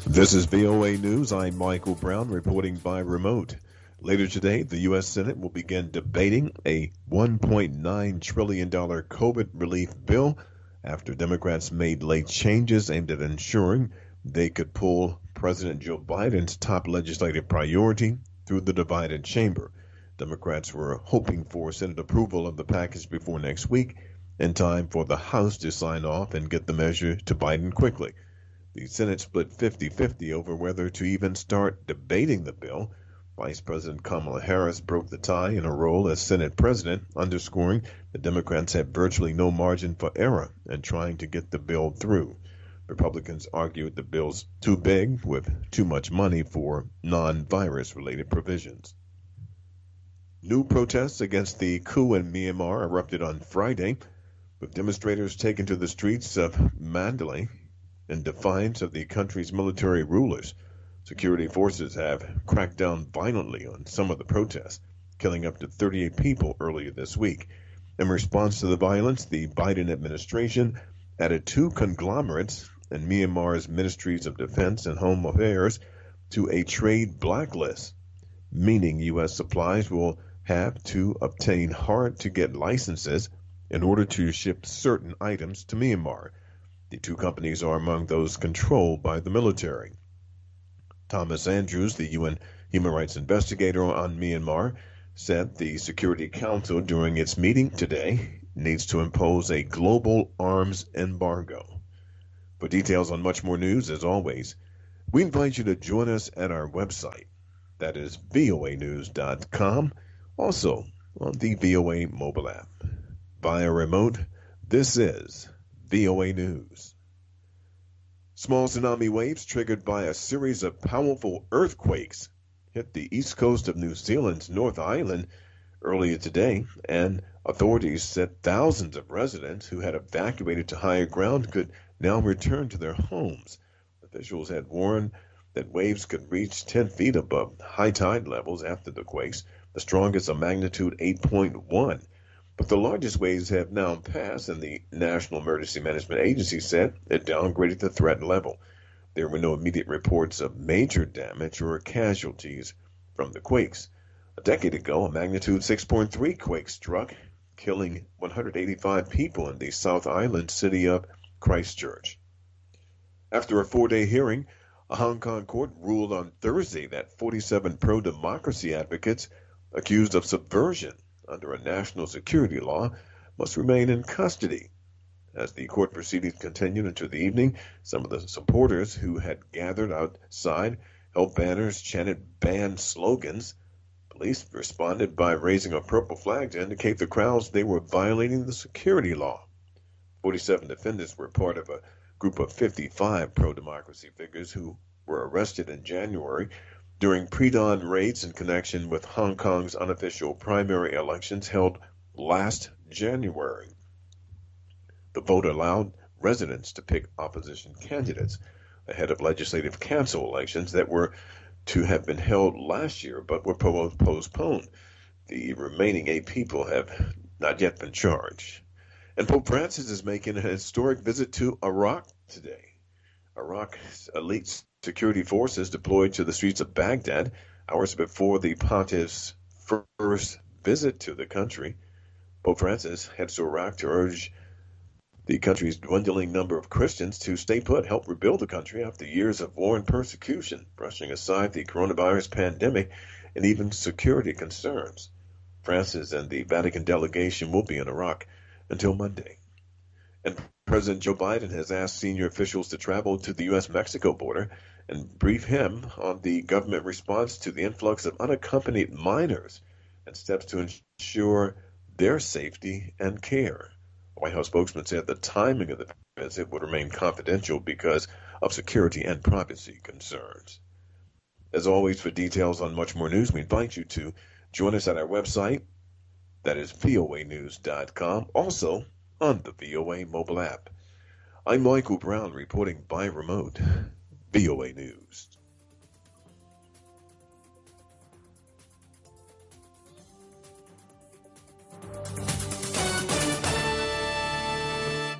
This is VOA News. I'm Michael Brown reporting by remote. Later today, the U.S. Senate will begin debating a $1.9 trillion COVID relief bill after Democrats made late changes aimed at ensuring they could pull President Joe Biden's top legislative priority through the divided chamber. Democrats were hoping for Senate approval of the package before next week, in time for the House to sign off and get the measure to Biden quickly. The Senate split 50-50 over whether to even start debating the bill. Vice President Kamala Harris broke the tie in her role as Senate President, underscoring that Democrats had virtually no margin for error in trying to get the bill through. Republicans argued the bill's too big, with too much money for non-virus related provisions. New protests against the coup in Myanmar erupted on Friday, with demonstrators taken to the streets of Mandalay in defiance of the country's military rulers. Security forces have cracked down violently on some of the protests, killing up to 38 people earlier this week. In response to the violence, the Biden administration added two conglomerates in Myanmar's Ministries of Defense and Home Affairs to a trade blacklist, meaning U.S. supplies will have to obtain hard-to-get licenses in order to ship certain items to Myanmar. The two companies are among those controlled by the military. Thomas Andrews, the UN human rights investigator on Myanmar, said the Security Council during its meeting today needs to impose a global arms embargo. For details on much more news, as always, we invite you to join us at our website. That is voanews.com, also on the VOA mobile app. Via remote, this is VOA News. Small tsunami waves triggered by a series of powerful earthquakes hit the east coast of New Zealand's North Island earlier today, and authorities said thousands of residents who had evacuated to higher ground could now return to their homes. Officials had warned that waves could reach 10 feet above high tide levels after the quakes, the strongest of magnitude 8.1. But the largest waves have now passed, and the National Emergency Management Agency said it downgraded the threat level. There were no immediate reports of major damage or casualties from the quakes. A decade ago, a magnitude 6.3 quake struck, killing 185 people in the South Island city of Christchurch. After a 4-day hearing, a Hong Kong court ruled on Thursday that 47 pro-democracy advocates accused of subversion under a national security law must remain in custody. As the court proceedings continued into the evening, some of the supporters who had gathered outside held banners, chanted banned slogans. Police responded by raising a purple flag to indicate the crowds they were violating the security law. 47 defendants were part of a group of 55 pro-democracy figures who were arrested in January during pre-dawn raids in connection with Hong Kong's unofficial primary elections held last January. The vote allowed residents to pick opposition candidates ahead of legislative council elections that were to have been held last year but were postponed. The remaining 8 people have not yet been charged. And Pope Francis is making a historic visit to Iraq today. Iraq's elite security forces deployed to the streets of Baghdad hours before the pontiff's first visit to the country. Pope Francis heads to Iraq to urge the country's dwindling number of Christians to stay put, help rebuild the country after years of war and persecution, brushing aside the coronavirus pandemic and even security concerns. Francis and the Vatican delegation will be in Iraq until Monday. And President Joe Biden has asked senior officials to travel to the U.S.-Mexico border and brief him on the government response to the influx of unaccompanied minors and steps to ensure their safety and care. A White House spokesman said the timing of the visit would remain confidential because of security and privacy concerns. As always, for details on much more news, we invite you to join us at our website, that is voanews.com, also on the VOA mobile app. I'm Michael Brown reporting by remote, VOA News.